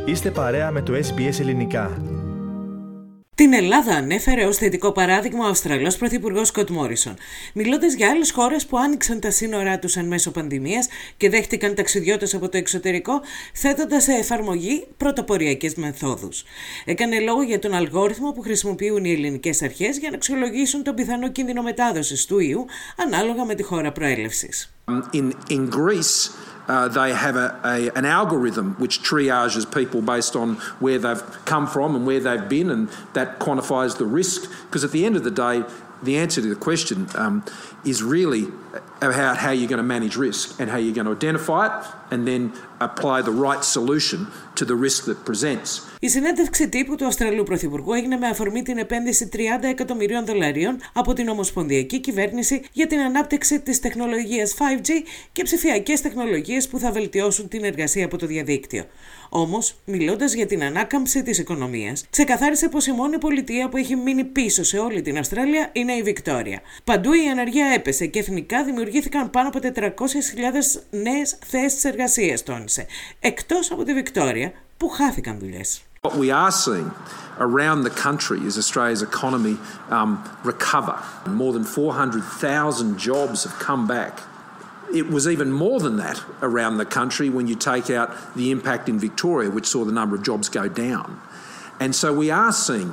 Είστε παρέα με το SBS Ελληνικά. Την Ελλάδα ανέφερε ως θετικό παράδειγμα ο Αυστραλός Πρωθυπουργός Σκοτ Μόρισον, μιλώντας για άλλες χώρες που άνοιξαν τα σύνορά τους εν μέσω πανδημίας και δέχτηκαν ταξιδιώτες από το εξωτερικό, θέτοντας σε εφαρμογή πρωτοποριακές μεθόδους. Έκανε λόγο για τον αλγόριθμο που χρησιμοποιούν οι ελληνικές αρχές για να αξιολογήσουν τον πιθανό κίνδυνο μετάδοσης του ιού ανάλογα με τη χώρα προέλευσης. In Greece, they have an algorithm which triages people based on where they've come from and where they've been, and that quantifies the risk. Because at the end of the day, the answer to the question is really about how you're going to manage risk and how you're going to identify it and then apply the right solution to the risk that presents. Η συνέντευξη τύπου του Αυστραλού Πρωθυπουργού έγινε με αφορμή την επένδυση $30 εκατομμυρίων από την Ομοσπονδιακή Κυβέρνηση για την ανάπτυξη της τεχνολογίας 5G και ψηφιακές τεχνολογίες που θα βελτιώσουν την εργασία από το διαδίκτυο. Όμως, μιλώντας για την ανάκαμψη της οικονομίας, ξεκαθάρισε πως η μόνη πολιτεία που έχει μείνει πίσω σε όλη την Αυστραλία είναι η Βικτόρια. Παντού η ανεργία έπεσε και εθνικά δημιουργήθηκαν πάνω από 400.000 νέες θέσεις εργασίας, τόνισε, εκτός από τη Βικτόρια που χάθηκαν δουλειές. What we are seeing around the country is Australia's economy recover. More than 400,000 jobs have come back. It was even more than that around the country when you take out the impact in Victoria, which saw the number of jobs go down. And so we are seeing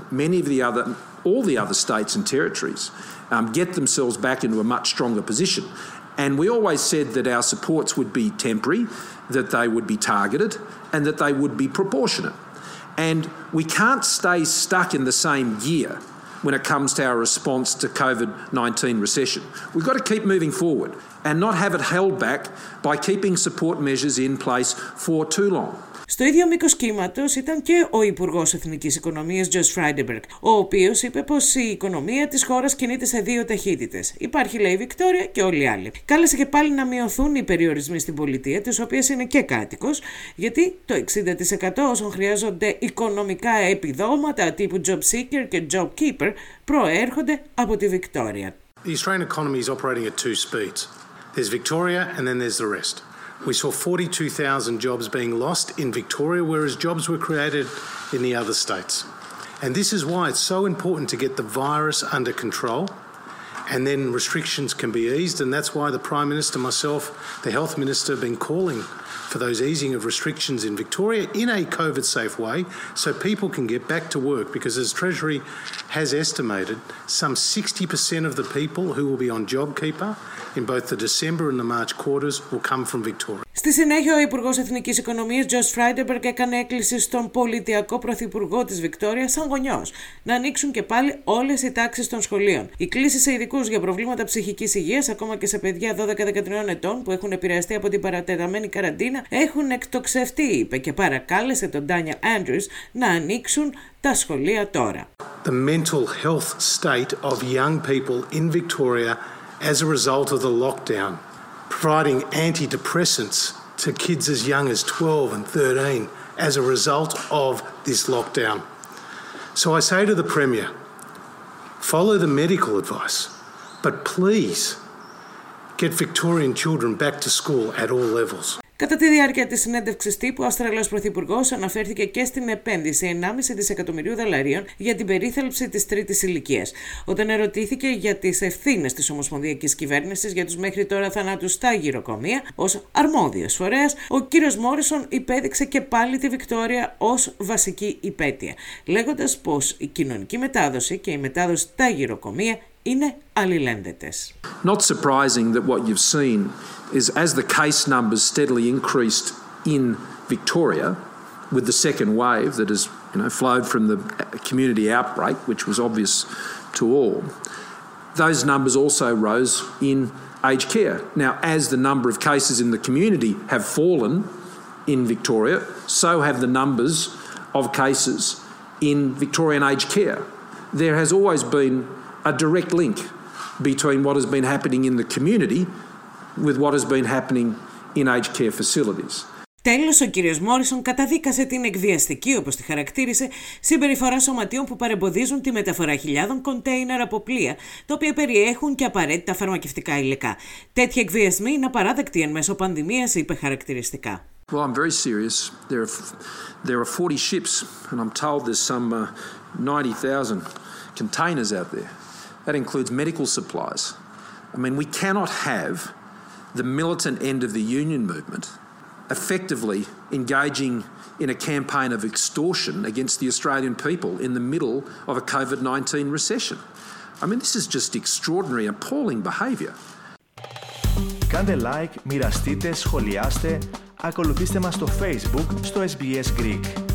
all the other states and territories get themselves back into a much stronger position. And we always said that our supports would be temporary, that they would be targeted, and that they would be proportionate. And we can't stay stuck in the same gear when it comes to our response to COVID-19 recession. We've got to keep moving forward and not have it held back by keeping support measures in place for too long. Στο ίδιο μήκος κύματος ήταν και ο Υπουργός Εθνικής Οικονομίας Josh Frydenberg, ο οποίος είπε πως η οικονομία της χώρας κινείται σε δύο ταχύτητες. Υπάρχει, λέει, η Βικτόρια και όλοι οι άλλοι. Κάλεσε και πάλι να μειωθούν οι περιορισμοί στην πολιτεία, της οποίας είναι και κάτοικος, γιατί το 60% όσων χρειάζονται οικονομικά επιδόματα τύπου Job Seeker και Job Keeper προέρχονται από τη Βικτόρια. The Australian economy is operating at two speeds. There's Victoria and then there's the rest. We saw 42,000 jobs being lost in Victoria, whereas jobs were created in the other states. And this is why it's so important to get the virus under control, and then restrictions can be eased, and that's why the Prime Minister, myself, the Health Minister have been calling for those easing of restrictions in Victoria in a COVID-safe way so people can get back to work, because as Treasury has estimated, some 60% of the people who will be on JobKeeper in both the December and the March quarters will come from Victoria. Στη συνέχεια, ο Υπουργός Εθνικής Οικονομίας Josh Frydenberg έκανε έκκληση στον πολιτιακό πρωθυπουργό της Βικτόριας, σαν γονιός, να ανοίξουν και πάλι όλες οι τάξεις των σχολείων. Οι κλήσεις σε ειδικούς για προβλήματα ψυχικής υγείας, ακόμα και σε παιδιά 12-13 ετών που έχουν επηρεαστεί από την παρατεταμένη καραντίνα, έχουν εκτοξευτεί, είπε, και παρακάλεσε τον Daniel Andrews να ανοίξουν τα σχολεία τώρα. The mental health state of young people in Victoria as a result of the lockdown, providing antidepressants to kids as young as 12 and 13 as a result of this lockdown. So I say to the Premier, follow the medical advice, but please get Victorian children back to school at all levels. Κατά τη διάρκεια της συνέντευξης τύπου, ο Αυστραλός Πρωθυπουργός αναφέρθηκε και στην επένδυση $1,5 δισεκατομμυρίου για την περίθαλψη της τρίτης ηλικίας. Όταν ερωτήθηκε για τις ευθύνες της Ομοσπονδιακής Κυβέρνησης για τους μέχρι τώρα θανάτους στα γυροκομεία ως αρμόδιος φορέας, ο κύριος Μόρισον υπέδειξε και πάλι τη Βικτόρια ως βασική υπαίτια, λέγοντας πως η κοινωνική μετάδοση και η μετάδοση στα γυροκομεία είναι αλληλένδετες. Not surprising that what you've seen is as the case numbers steadily increased in Victoria with the second wave that has flowed from the community outbreak, which was obvious to all, those numbers also rose in aged care. Now, as the number of cases in the community have fallen in Victoria, so have the numbers of cases in Victorian aged care. There has always been a direct link between what has been happening in the community with what has been happening in aged care facilities. Τέλος, ο κύριος Μόρισον καταδίκασε την εκβιαστική, όπως τη χαρακτήρισε, συμπεριφορά σωματείων που παρεμποδίζουν τη μεταφορά χιλιάδων κοντέινερ από πλοία, τα οποία περιέχουν και απαραίτητα φαρμακευτικά υλικά. Τέτοιοι εκβιασμοί είναι απαράδεκτοι εν μέσω πανδημίας, είπε χαρακτηριστικά. Well, I'm very serious. There are 40 ships, and I'm told there's some 90,000 containers out there. That includes medical supplies. I mean, we cannot have the militant end of the union movement effectively engaging in a campaign of extortion against the Australian people in the middle of a COVID-19 recession. I mean, this is just extraordinary, appalling behaviour. Κάντε like, μοιραστείτε, σχολιάστε, ακολουθήστε μας στο Facebook στο SBS Greek.